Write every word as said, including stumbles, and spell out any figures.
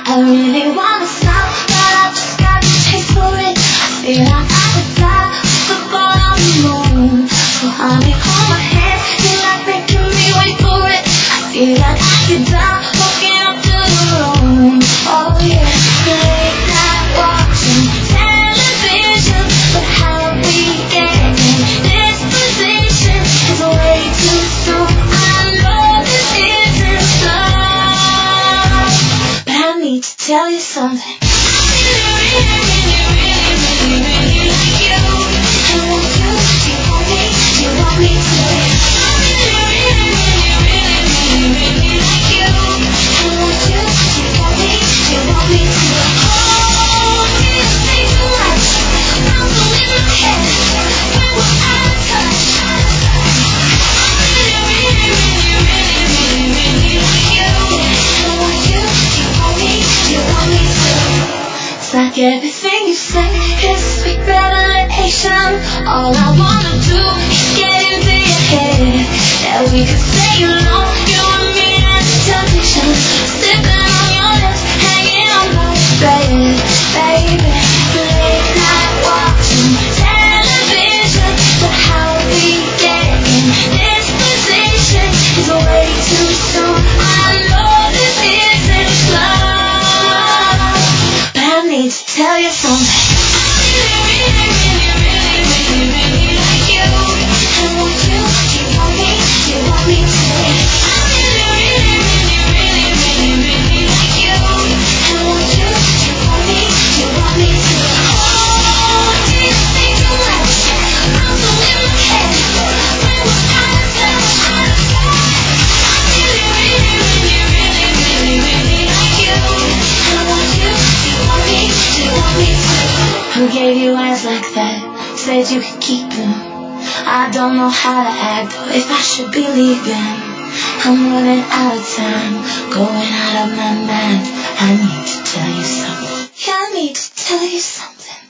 I really wanna stop, but I just got to taste for it. I feel like I could fly with the ball on the moon. So honey, hold my hand, you're like making me wait for it. I feel like I could die walking up to the room. Oh yeah, late night watching television, but how we get in this position is way too soon. I know this isn't love, but I need to tell you something. I really, really, really, really, really, really like you. I want you, you want me, you want me to. I really, really, really, really, really, really like you. I want you, you want me, you want me to. Oh, these things are like bouncing in my head when we're out of touch. I really, really, really, really, really, really like you. I want you, you want me, you want me to. It's like everything you say is sweet revelation. All I wanna do is get into your head. That we could stay alone, you and me as a temptation. Sipping on your lips, hanging on my bed, baby. Late night watching television, but how we get in this position is way too soon. I know this isn't love, but I need to tell you something. I really, really, really, really, really like you. I want you, you want me, you want me to. I really, really, really, really, really, really like you. I want you, you want me, you want me to. Oh, these things are like bouncing in my head when we're out of touch. I really, really, really, really, really, really like you. I want you, you want me, you want me to. Who gave you eyes like that? Said you could keep them. I don't know how to act or if I should be leaving. I'm running out of time, going out of my mind. I need to tell you something. Yeah, I need to tell you something.